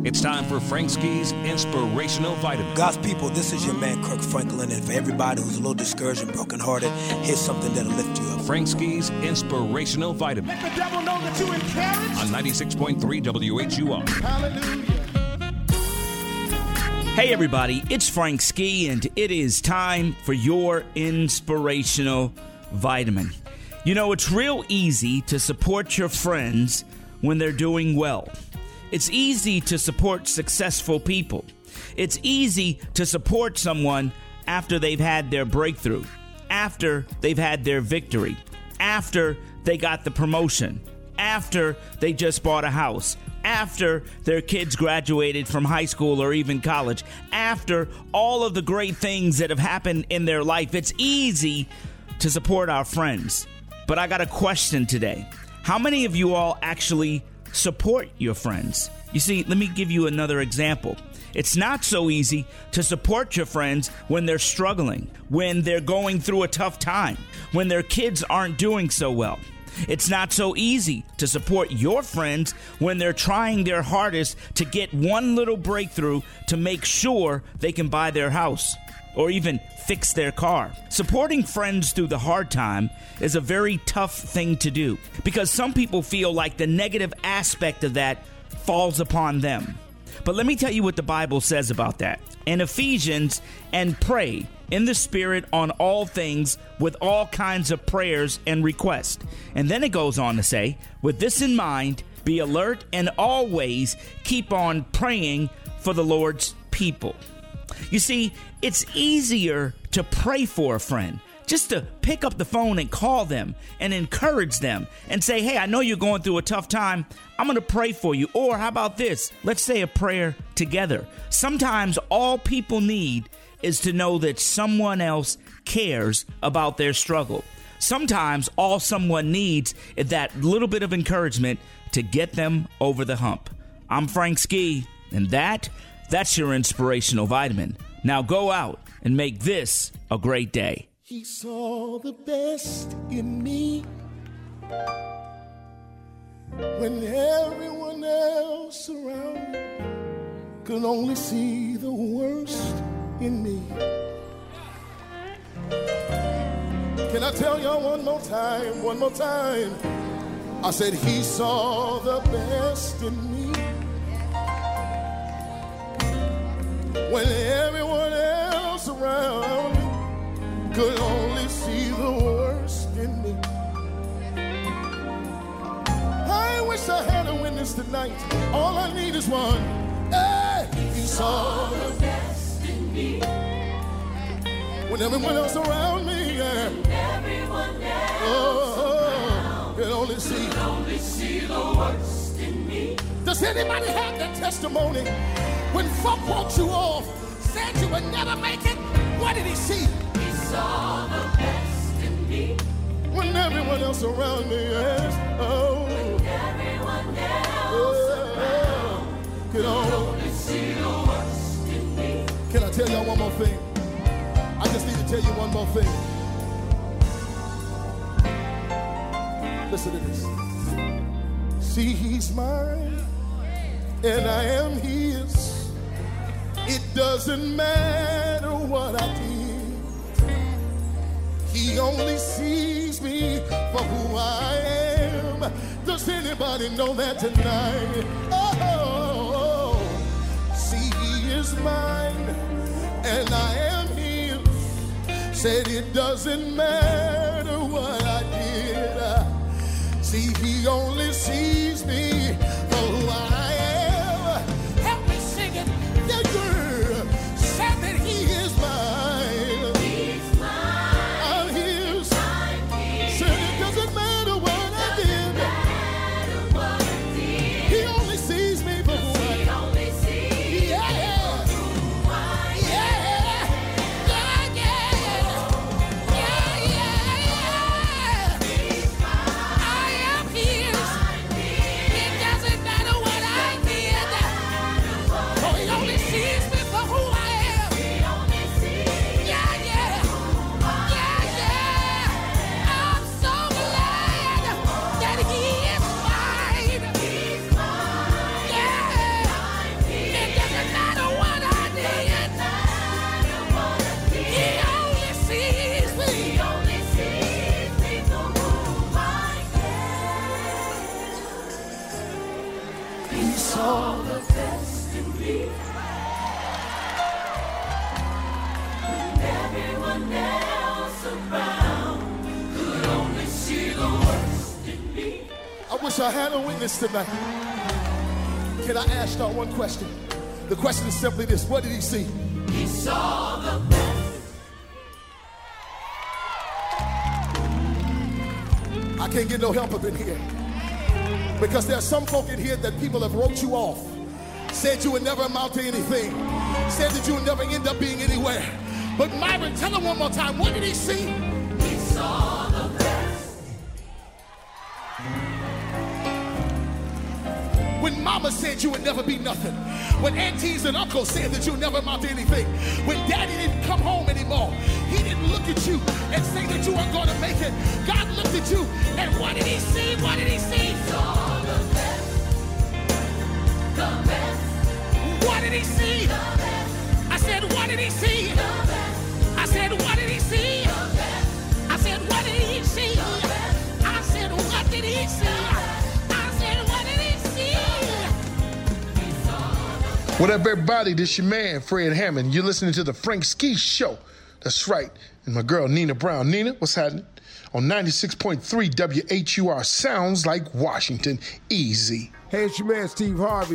It's time for Frank Ski's Inspirational Vitamin. God's people, this is your man Kirk Franklin, and for everybody who's a little discouraged and brokenhearted, here's something that'll lift you up. Frank Ski's Inspirational Vitamin. Let the devil know that you encouraged. On 96.3 WHUR. Hallelujah. Hey everybody, it's Frank Ski, and it is time for your Inspirational Vitamin. You know, it's real easy to support your friends when they're doing well. It's easy to support successful people. It's easy to support someone after they've had their breakthrough, after they've had their victory, after they got the promotion, after they just bought a house, after their kids graduated from high school or even college, after all of the great things that have happened in their life. It's easy to support our friends. But I got a question today. How many of you all actually support your friends? You see, let me give you another example. It's not so easy to support your friends when they're struggling, when they're going through a tough time, when their kids aren't doing so well. It's not so easy to support your friends when they're trying their hardest to get one little breakthrough to make sure they can buy their house or even fix their car. Supporting friends through the hard time is a very tough thing to do because some people feel like the negative aspect of that falls upon them. But let me tell you what the Bible says about that. In Ephesians, and pray in the Spirit on all things with all kinds of prayers and requests. And then it goes on to say, with this in mind, be alert and always keep on praying for the Lord's people. You see, it's easier to pray for a friend, just to pick up the phone and call them and encourage them and say, hey, I know you're going through a tough time. I'm going to pray for you. Or how about this? Let's say a prayer together. Sometimes all people need is to know that someone else cares about their struggle. Sometimes all someone needs is that little bit of encouragement to get them over the hump. I'm Frank Ski, and that's your Inspirational Vitamin. Now go out and make this a great day. He saw the best in me when everyone else around me could only see the worst in me. Can I tell y'all one more time? I said he saw the best in me when everyone else around me could only see the worst in me. I wish I had a witness tonight. All I need is one. Hey, he saw the best in me when everyone else around me, yeah. Everyone else around could only see the worst in me. Does anybody have that testimony? When folk wrote you off, said you would never make it, what did he see? He saw the best in me. When everyone else around me is, when everyone else around could only see the worst in me. Can I tell y'all one more thing? I just need to tell you one more thing. Listen to this. See, he's mine, and I am his. It doesn't matter what I did. He only sees me for who I am. Does anybody know that tonight? Oh, see, he is mine, and I am his. Said it doesn't matter what I did. See, he only sees me for who I am. Help me sing it. The girl said that he is mine. He's mine. I'm his. Said it doesn't matter what I did. He only sees me for who I am. He saw the best in me. When everyone else around could only see the worst in me. I wish I had a witness tonight. Can I ask y'all one question? The question is simply this: what did he see? He saw the best. I can't get no help up in here. Because there's some folk in here that people have wrote you off. Said you would never amount to anything. Said that you would never end up being anywhere. But Myron, tell him one more time, what did he see? He saw the best. When mama said you would never be nothing. When aunties and uncles said that you would never amount to anything. When daddy didn't come home anymore. He didn't look at you and say that you weren't going to make it. God looked at you and what did he see? What did he see? He saw the best. The best. What did he see? The best. I said, what did he see? The best. I said, what did he see? The best. I said, what did he see? The best. I said, what did he see? What up, everybody? This your man, Fred Hammond. You're listening to the Frank Ski Show. That's right. And my girl, Nina Brown. Nina, what's happening? On 96.3 WHUR. Sounds like Washington. Easy. Hey, it's your man, Steve Harvey.